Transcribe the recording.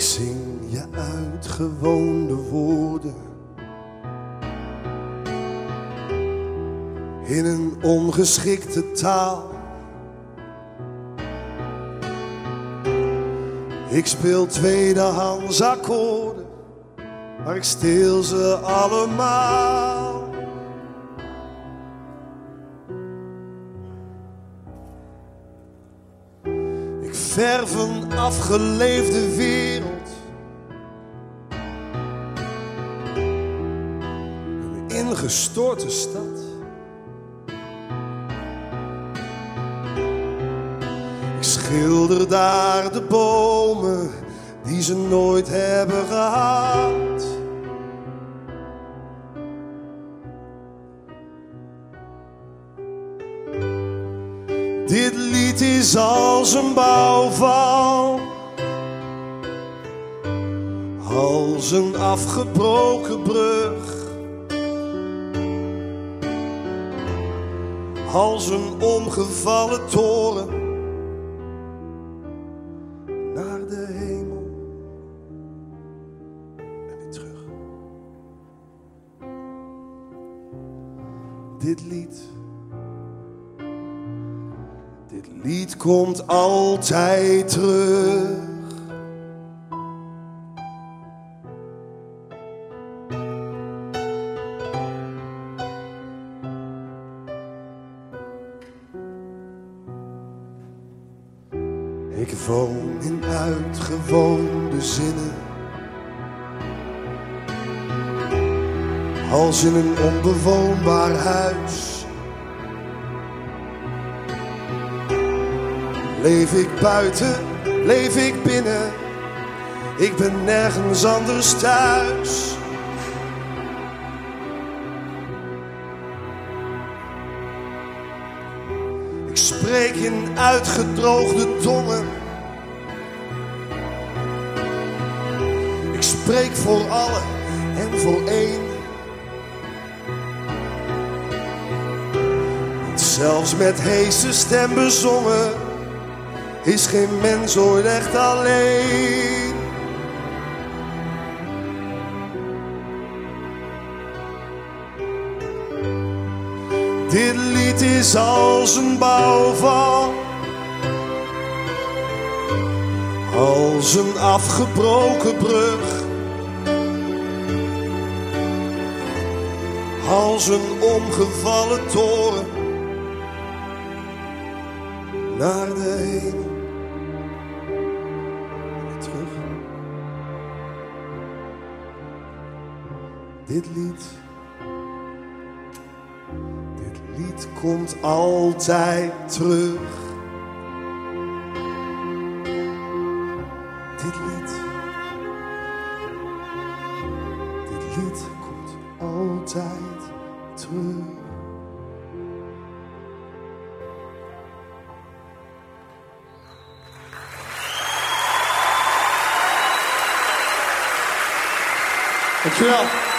zing je uit gewoon de woorden in een ongeschikte taal. Ik speel tweedehands akkoorden, maar ik steel ze allemaal. Ik verf een afgeleefde wereld, een ingestorte stad. Ik schilder daar de bomen die ze nooit hebben gehad. Dit lied is als een bouwval, als een afgebroken brug, als een omgevallen toren naar de hemel en weer terug. Dit lied komt altijd terug. Ik woon in uitgewoonde zinnen, als in een onbewoonbaar huis. Leef ik buiten, leef ik binnen, ik ben nergens anders thuis. Ik spreek in uitgedroogde tongen. Ik spreek voor allen en voor één. Want zelfs met heese stem bezongen is geen mens ooit echt alleen. Dit lied is als een bouwval, als een afgebroken brug, als een omgevallen toren naar de hemel. Dit lied komt altijd terug. Dit lied komt altijd terug. Dankjewel.